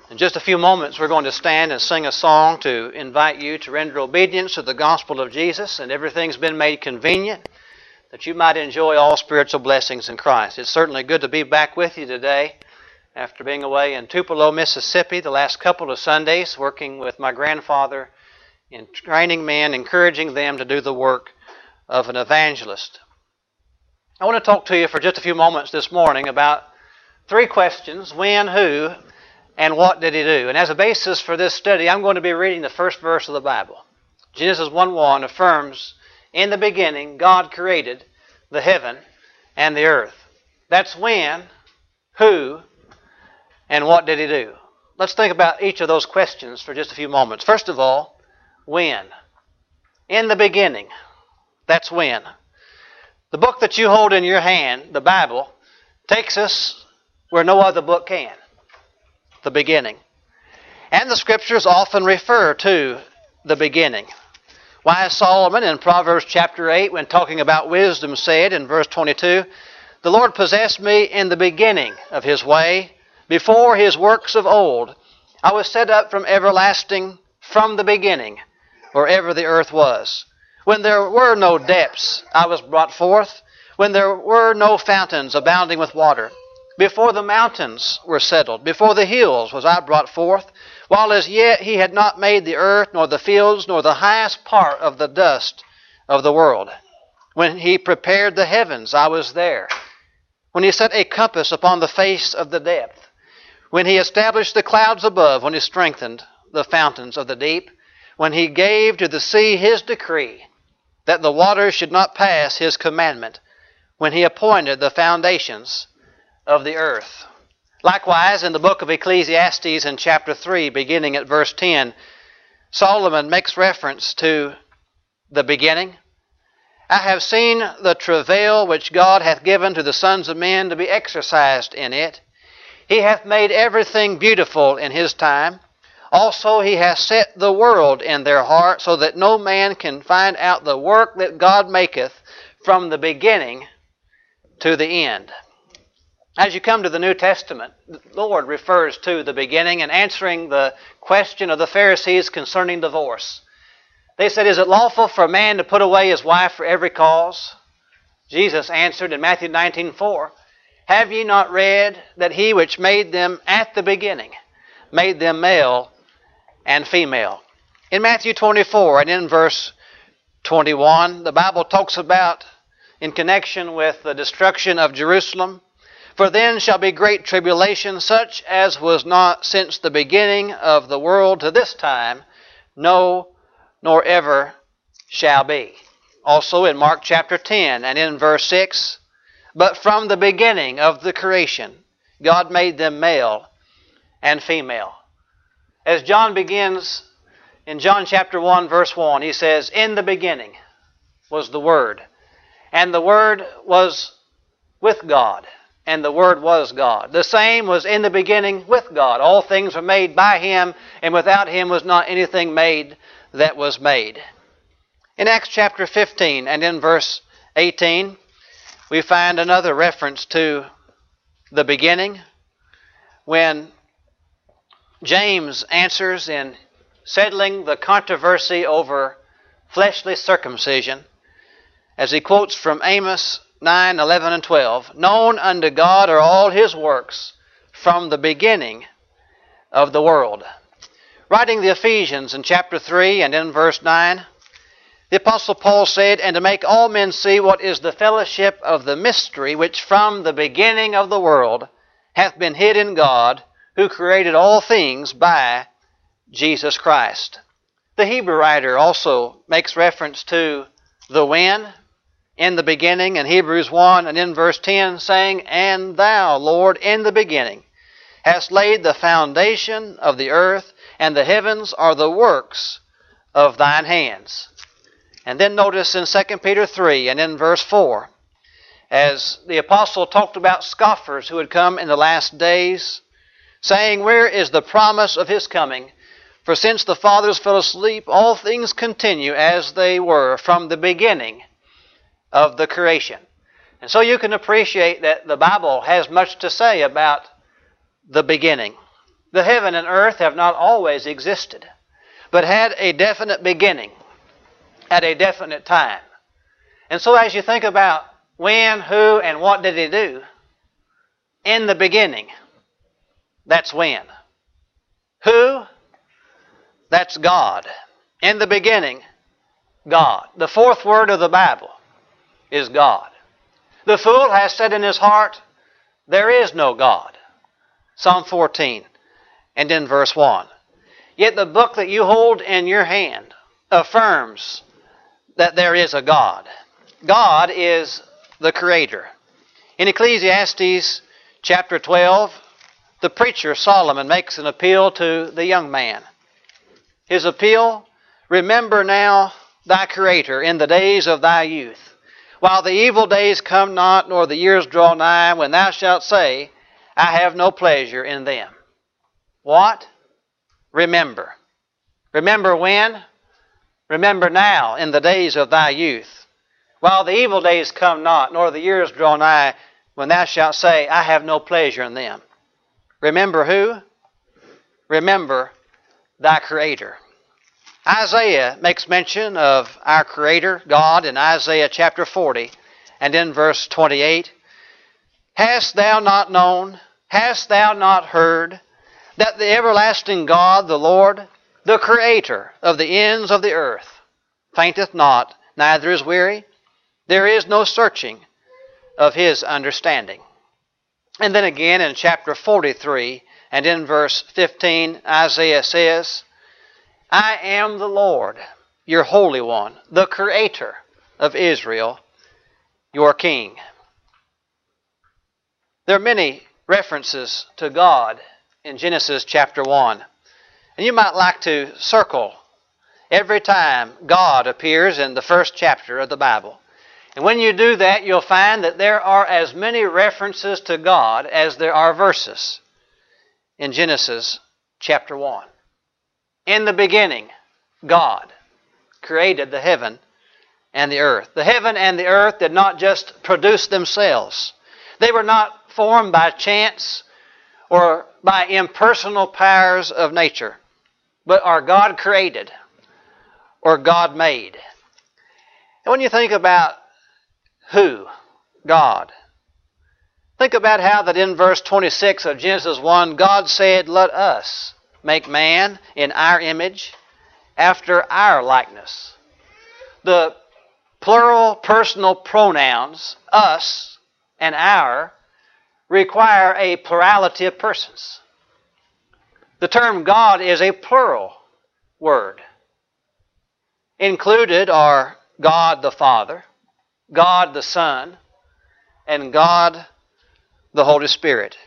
In just a few moments, we're going to stand and sing a song to invite you to render obedience to the gospel of Jesus, and everything's been made convenient that you might enjoy all spiritual blessings in Christ. It's certainly good to be back with you today after being away in Tupelo, Mississippi the last couple of Sundays, working with my grandfather in training men, encouraging them to do the work of an evangelist. I want to talk to you for just a few moments this morning about three questions: when, who, and what did he do? And as a basis for this study, I'm going to be reading the first verse of the Bible. Genesis 1:1 affirms, "In the beginning, God created the heaven and the earth." That's when, who, and what did he do? Let's think about each of those questions for just a few moments. First of all, when? In the beginning. That's when. The book that you hold in your hand, the Bible, takes us where no other book can. The beginning. And the Scriptures often refer to the beginning. Why Solomon in Proverbs chapter 8, when talking about wisdom, said in verse 22, "The Lord possessed me in the beginning of His way, before His works of old. I was set up from everlasting, from the beginning, wherever the earth was. When there were no depths, I was brought forth, when there were no fountains abounding with water. Before the mountains were settled, before the hills was I brought forth, while as yet He had not made the earth, nor the fields, nor the highest part of the dust of the world. When He prepared the heavens, I was there. When He set a compass upon the face of the depth. When He established the clouds above, when He strengthened the fountains of the deep. When He gave to the sea His decree, that the waters should not pass His commandment. When He appointed the foundations of the earth." Likewise, in the book of Ecclesiastes in chapter 3, beginning at verse 10, Solomon makes reference to the beginning. "I have seen the travail which God hath given to the sons of men to be exercised in it. He hath made everything beautiful in His time. Also He hath set the world in their heart, so that no man can find out the work that God maketh from the beginning to the end." As you come to the New Testament, the Lord refers to the beginning in answering the question of the Pharisees concerning divorce. They said, "Is it lawful for a man to put away his wife for every cause?" Jesus answered in Matthew 19:4, "Have ye not read that He which made them at the beginning made them male and female?" In Matthew 24 and in verse 21, the Bible talks about, in connection with the destruction of Jerusalem, "For then shall be great tribulation, such as was not since the beginning of the world to this time, no, nor ever shall be." Also in Mark chapter 10 and in verse 6, "But from the beginning of the creation, God made them male and female." As John begins in John chapter 1, verse 1, he says, "In the beginning was the Word, and the Word was with God, and the Word was God. The same was in the beginning with God. All things were made by Him, and without Him was not anything made that was made." In Acts chapter 15 and in verse 18, we find another reference to the beginning, when James answers in settling the controversy over fleshly circumcision, as he quotes from Amos 9, 11, and 12, "Known unto God are all His works from the beginning of the world." Writing the Ephesians in chapter 3 and in verse 9, the Apostle Paul said, "And to make all men see what is the fellowship of the mystery which from the beginning of the world hath been hid in God, who created all things by Jesus Christ." The Hebrew writer also makes reference to the when, in the beginning, in Hebrews 1 and in verse 10, saying, "And Thou, Lord, in the beginning, hast laid the foundation of the earth, and the heavens are the works of Thine hands." And then notice in 2 Peter 3 and in verse 4, as the apostle talked about scoffers who had come in the last days, saying, "Where is the promise of His coming? For since the fathers fell asleep, all things continue as they were from the beginning of the creation." And so you can appreciate that the Bible has much to say about the beginning. The heaven and earth have not always existed, but had a definite beginning at a definite time. And so as you think about when, who, and what did He do, in the beginning, that's when. Who? That's God. In the beginning, God. The fourth word of the Bible is God. The fool has said in his heart, there is no God. Psalm 14 and in verse 1. Yet the book that you hold in your hand affirms that there is a God. God is the Creator. In Ecclesiastes chapter 12, the preacher Solomon makes an appeal to the young man. His appeal, remember now thy Creator in the days of thy youth, while the evil days come not, nor the years draw nigh, when thou shalt say, I have no pleasure in them. What? Remember. Remember when? Remember now in the days of thy youth, while the evil days come not, nor the years draw nigh, when thou shalt say, I have no pleasure in them. Remember who? Remember thy Creator. Isaiah makes mention of our Creator, God, in Isaiah chapter 40 and in verse 28. Hast thou not known, hast thou not heard, that the everlasting God, the Lord, the Creator of the ends of the earth, fainteth not, neither is weary? There is no searching of His understanding. And then again in chapter 43 and in verse 15, Isaiah says, I am the Lord, your Holy One, the Creator of Israel, your King. There are many references to God in Genesis chapter 1. And you might like to circle every time God appears in the first chapter of the Bible. And when you do that, you'll find that there are as many references to God as there are verses in Genesis chapter 1. In the beginning, God created the heaven and the earth. The heaven and the earth did not just produce themselves. They were not formed by chance or by impersonal powers of nature, but are God created or God made. And when you think about who? God. Think about how that in verse 26 of Genesis 1, God said, let us make man in our image, after our likeness. The plural personal pronouns, us and our, require a plurality of persons. The term God is a plural word. Included are God the Father, God the Son, and God the Holy Spirit.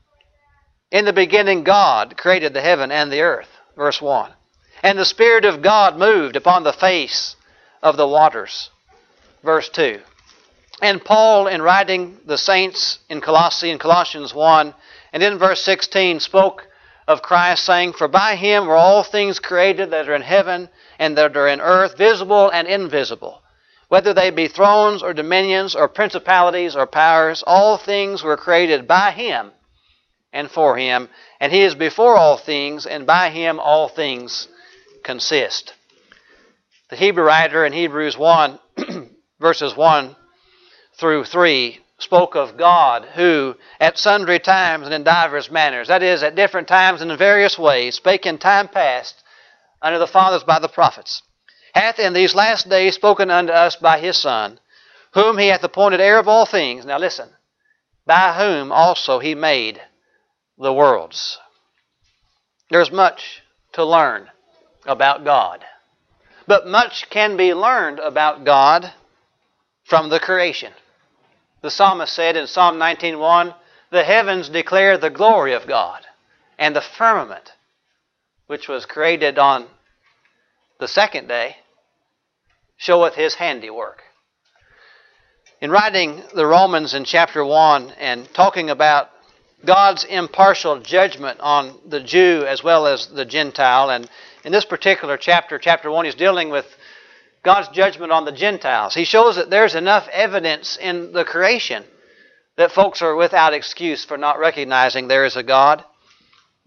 In the beginning, God created the heaven and the earth, verse 1. And the Spirit of God moved upon the face of the waters, verse 2. And Paul, in writing the saints in Colossians 1, and in verse 16, spoke of Christ, saying, for by Him were all things created that are in heaven and that are in earth, visible and invisible. Whether they be thrones or dominions or principalities or powers, all things were created by Him and for Him, and He is before all things, and by Him all things consist. The Hebrew writer in Hebrews 1, verses 1 through 3, spoke of God who at sundry times and in divers manners, that is, at different times and in various ways, spake in time past unto the fathers by the prophets, hath in these last days spoken unto us by His Son, whom He hath appointed heir of all things. Now listen, by whom also He made the worlds. There's much to learn about God, but much can be learned about God from the creation. The psalmist said in Psalm 19:1, the heavens declare the glory of God, and the firmament, which was created on the second day, showeth His handiwork. In writing the Romans in chapter 1 and talking about God's impartial judgment on the Jew as well as the Gentile, and in this particular chapter, chapter 1, he's dealing with God's judgment on the Gentiles. He shows that there's enough evidence in the creation that folks are without excuse for not recognizing there is a God.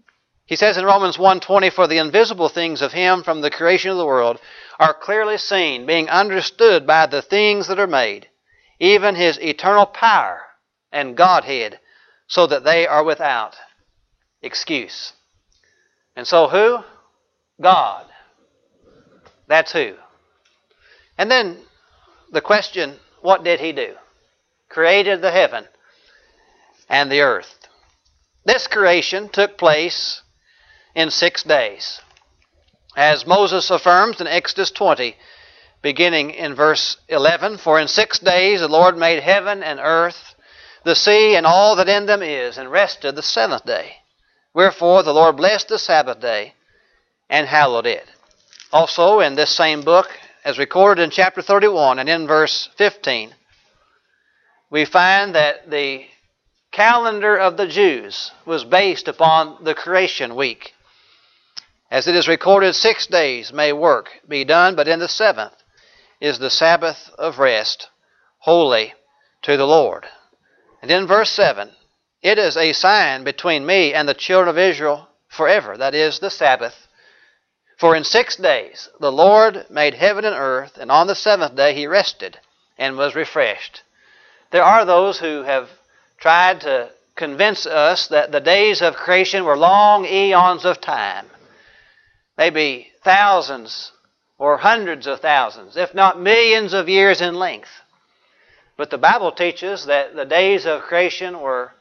He says in Romans 1:20, "For the invisible things of Him from the creation of the world are clearly seen, being understood by the things that are made, even His eternal power and Godhead, so that they are without excuse." And so who? God. That's who. And then the question, what did He do? Created the heaven and the earth. This creation took place in 6 days. As Moses affirms in Exodus 20, beginning in verse 11, "For in 6 days the Lord made heaven and earth, the sea and all that in them is, and rested the 7th day. Wherefore the Lord blessed the Sabbath day and hallowed it." Also in this same book, as recorded in chapter 31 and in verse 15, we find that the calendar of the Jews was based upon the creation week. As it is recorded, 6 days may work be done, but in the 7th is the Sabbath of rest, holy to the Lord. And in verse 7, "It is a sign between me and the children of Israel forever," that is, the Sabbath. "For in 6 days the Lord made heaven and earth, and on the 7th day He rested and was refreshed." There are those who have tried to convince us that the days of creation were long eons of time, maybe thousands or hundreds of thousands, if not millions of years in length. But the Bible teaches that the days of creation were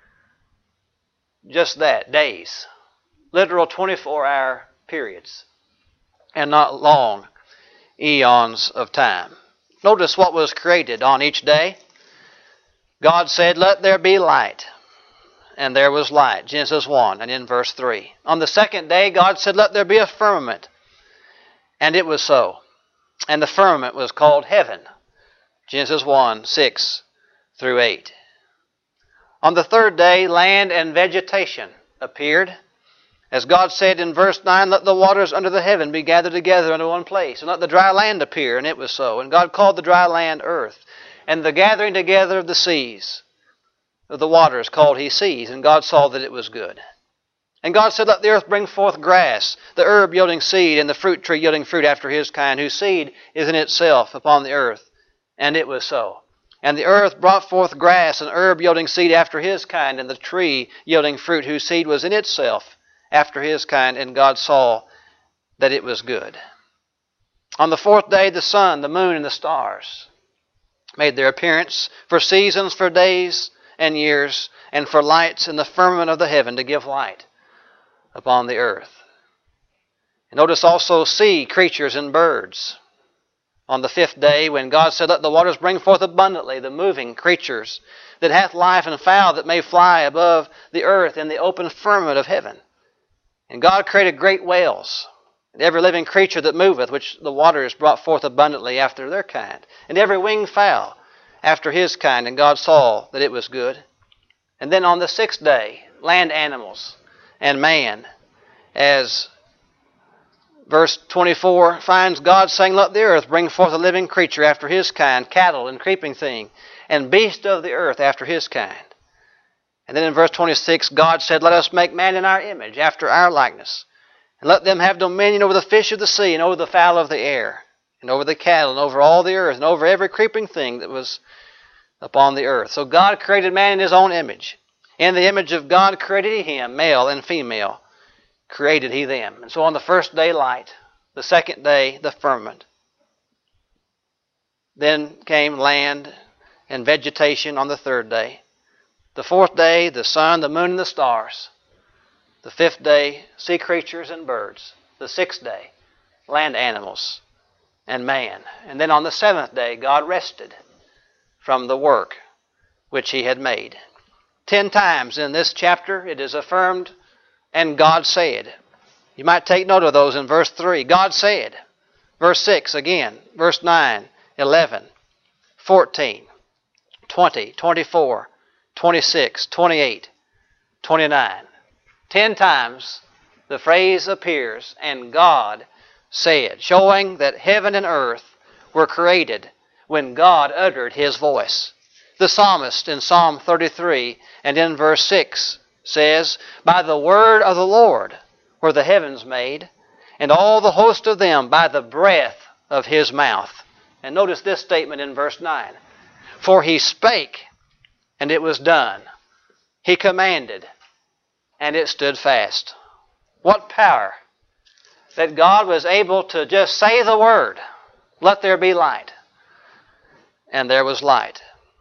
just that, days. Literal 24-hour periods, and not long eons of time. Notice what was created on each day. God said, "Let there be light." And there was light, Genesis 1 and in verse 3. On the 2nd day, God said, "Let there be a firmament." And it was so. And the firmament was called heaven, Genesis 1, 6 through 8. On the 3rd day, land and vegetation appeared. As God said in verse 9, "Let the waters under the heaven be gathered together into one place, and let the dry land appear." And it was so. And God called the dry land earth, and the gathering together of the seas, of the waters, called He seas. And God saw that it was good. And God said, "Let the earth bring forth grass, the herb yielding seed, and the fruit tree yielding fruit after his kind, whose seed is in itself upon the earth." And it was so. And the earth brought forth grass, and herb yielding seed after his kind, and the tree yielding fruit, whose seed was in itself after his kind. And God saw that it was good. On the 4th day, the sun, the moon, and the stars made their appearance, for seasons, for days and years, and for lights in the firmament of the heaven, to give light upon the earth. And notice also sea creatures and birds. On the 5th day, when God said, "Let the waters bring forth abundantly the moving creatures that hath life, and fowl that may fly above the earth in the open firmament of heaven." And God created great whales, and every living creature that moveth, which the waters brought forth abundantly after their kind, and every winged fowl after his kind. And God saw that it was good. And then on the 6th day, land animals and man, as verse 24 finds God saying, "Let the earth bring forth a living creature after his kind, cattle and creeping thing, and beast of the earth after his kind." And then in verse 26, God said, "Let us make man in our image, after our likeness, and let them have dominion over the fish of the sea, and over the fowl of the air, and over the cattle, and over all the earth, and over every creeping thing that was upon the earth." So God created man in His own image. In the image of God created He him, male and female created He them. And so on the 1st day, light. The 2nd day, the firmament. Then came land and vegetation on the 3rd day. The 4th day, the sun, the moon, and the stars. The 5th day, sea creatures and birds. The 6th day, land animals and man. And then on the 7th day, God rested from the work which He had made. 10 times in this chapter it is affirmed, "And God said." You might take note of those in verse 3. God said. Verse 6 again. Verse 9, 11, 14, 20, 24, 26, 28, 29. 10 times the phrase appears, "And God said," showing that heaven and earth were created when God uttered His voice. The psalmist in Psalm 33 and in verse 6 says, by the word of the Lord were the heavens made, and all the host of them by the breath of his mouth. And notice this statement in verse 9. For he spake, and it was done. He commanded, and it stood fast. What power! That God was able to just say the word, let there be light. And there was light.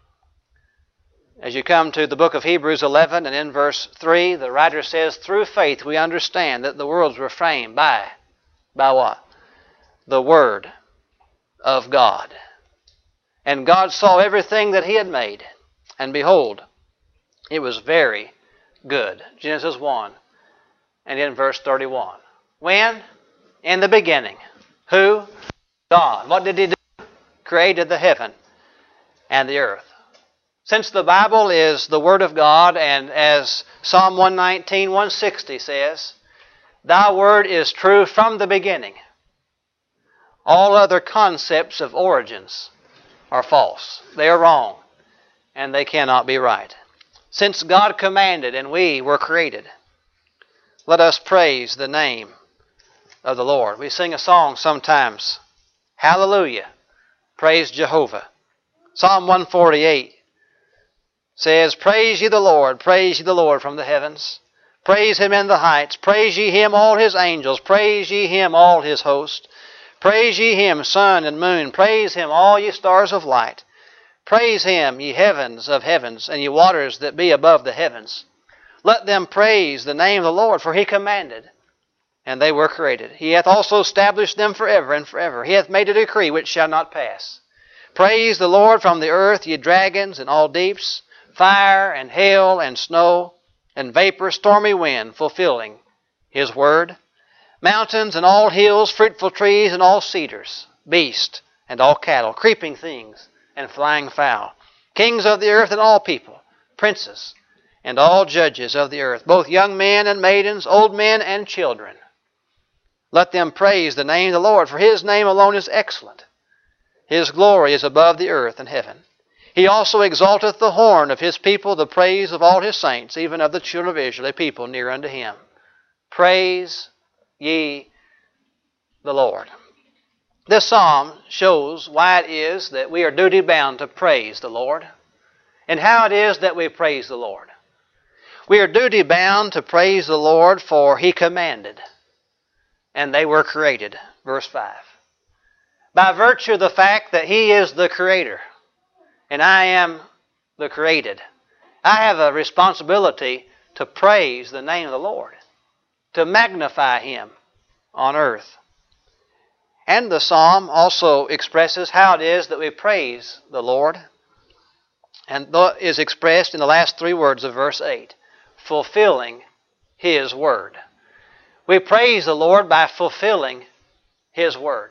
As you come to the book of Hebrews 11 and in verse 3, the writer says, through faith we understand that the worlds were framed by what? The Word of God. And God saw everything that He had made, and behold, it was very good. Genesis 1 and in verse 31. When? In the beginning. Who? God. What did He do? Created the heaven and the earth. Since the Bible is the Word of God, and as Psalm 119, 160 says, Thy Word is true from the beginning. All other concepts of origins are false. They are wrong, and they cannot be right. Since God commanded and we were created, let us praise the name of the Lord. We sing a song sometimes, Hallelujah, praise Jehovah. Psalm 148 says, Praise ye the Lord from the heavens. Praise Him in the heights. Praise ye Him, all His angels. Praise ye Him, all His host. Praise ye Him, sun and moon. Praise Him, all ye stars of light. Praise Him, ye heavens of heavens, and ye waters that be above the heavens. Let them praise the name of the Lord, for He commanded, and they were created. He hath also established them forever and forever. He hath made a decree which shall not pass. Praise the Lord from the earth, ye dragons and all deeps, fire and hail and snow, and vapor, stormy wind, fulfilling His word. Mountains and all hills, fruitful trees and all cedars, beast and all cattle, creeping things and flying fowl, kings of the earth and all people, princes and all judges of the earth, both young men and maidens, old men and children. Let them praise the name of the Lord, for His name alone is excellent. His glory is above the earth and heaven. He also exalteth the horn of His people, the praise of all His saints, even of the children of Israel, a people near unto Him. Praise ye the Lord. This psalm shows why it is that we are duty bound to praise the Lord, and how it is that we praise the Lord. We are duty bound to praise the Lord, for He commanded, and they were created. Verse 5. By virtue of the fact that He is the Creator, and I am the created, I have a responsibility to praise the name of the Lord, to magnify Him on earth. And the psalm also expresses how it is that we praise the Lord, and is expressed in the last three words of verse 8, fulfilling His word. We praise the Lord by fulfilling His word,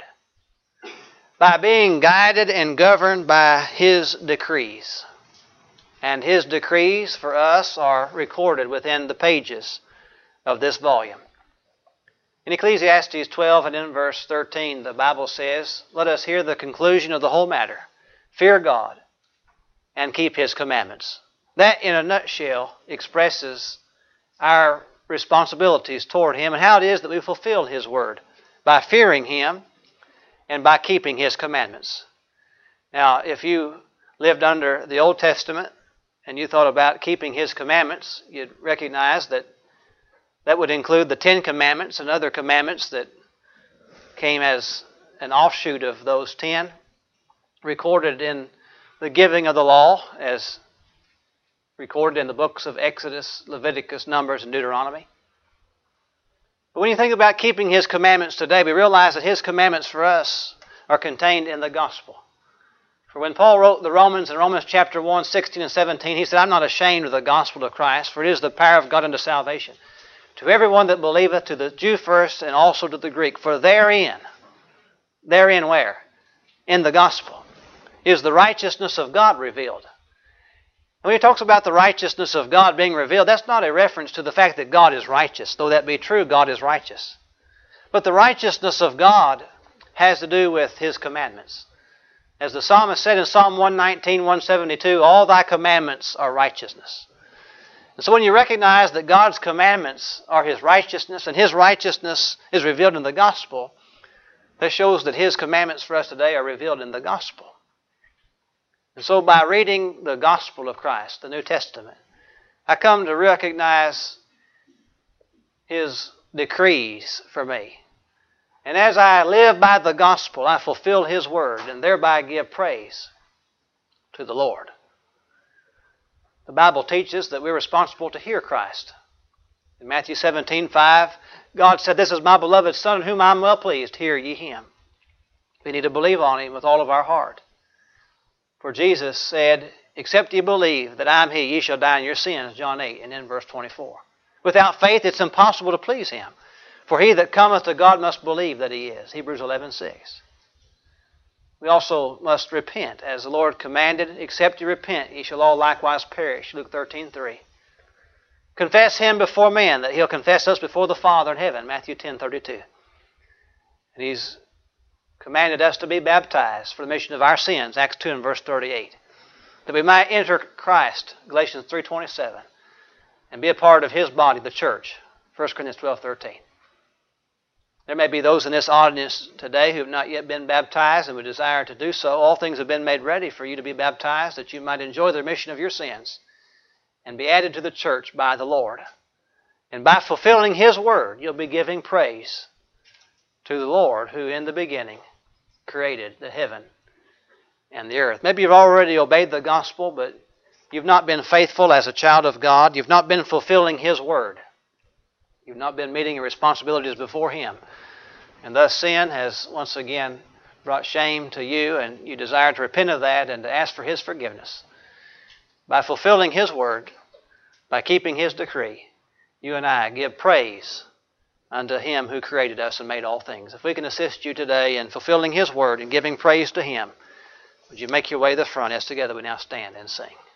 by being guided and governed by His decrees. And His decrees for us are recorded within the pages of this volume. In Ecclesiastes 12 and in verse 13, the Bible says, Let us hear the conclusion of the whole matter. Fear God and keep His commandments. That, in a nutshell, expresses our responsibilities toward Him and how it is that we fulfill His word, by fearing Him and by keeping His commandments. Now, if you lived under the Old Testament and you thought about keeping His commandments, you'd recognize that that would include the 10 Commandments and other commandments that came as an offshoot of those 10, recorded in the giving of the law, as recorded in the books of Exodus, Leviticus, Numbers, and Deuteronomy. But when you think about keeping His commandments today, we realize that His commandments for us are contained in the gospel. For when Paul wrote the Romans in Romans chapter 1, 16 and 17, he said, I'm not ashamed of the gospel of Christ, for it is the power of God unto salvation, to everyone that believeth, to the Jew first, and also to the Greek. For therein where? In the gospel, is the righteousness of God revealed. And when he talks about the righteousness of God being revealed, that's not a reference to the fact that God is righteous. Though that be true, God is righteous. But the righteousness of God has to do with His commandments. As the psalmist said in Psalm 119, 172, all Thy commandments are righteousness. And so when you recognize that God's commandments are His righteousness, and His righteousness is revealed in the gospel, that shows that His commandments for us today are revealed in the gospel. And so by reading the gospel of Christ, the New Testament, I come to recognize His decrees for me. And as I live by the gospel, I fulfill His word and thereby give praise to the Lord. The Bible teaches that we're responsible to hear Christ. In Matthew 17:5, God said, "This is my beloved Son, in whom I am well pleased. Hear ye Him." We need to believe on Him with all of our heart. For Jesus said, "Except ye believe that I am He, ye shall die in your sins," John 8, and in verse 24. Without faith, it's impossible to please Him. For he that cometh to God must believe that He is. Hebrews 11:6. We also must repent, as the Lord commanded, "Except ye repent, ye shall all likewise perish," Luke 13:3. Confess Him before men, that He'll confess us before the Father in heaven, Matthew 10:32. And He's commanded us to be baptized for the remission of our sins, Acts 2 and verse 38. That we might enter Christ, Galatians 3:27, and be a part of His body, the church, 1 Corinthians 12:13. There may be those in this audience today who have not yet been baptized and would desire to do so. All things have been made ready for you to be baptized, that you might enjoy the remission of your sins and be added to the church by the Lord. And by fulfilling His word, you'll be giving praise to the Lord, who in the beginning created the heaven and the earth. Maybe you've already obeyed the gospel, but you've not been faithful as a child of God. You've not been fulfilling His word. You've not been meeting your responsibilities before Him. And thus sin has once again brought shame to you, and you desire to repent of that and to ask for His forgiveness. By fulfilling His word, by keeping His decree, you and I give praise unto Him who created us and made all things. If we can assist you today in fulfilling His word and giving praise to Him, would you make your way to the front as together we now stand and sing?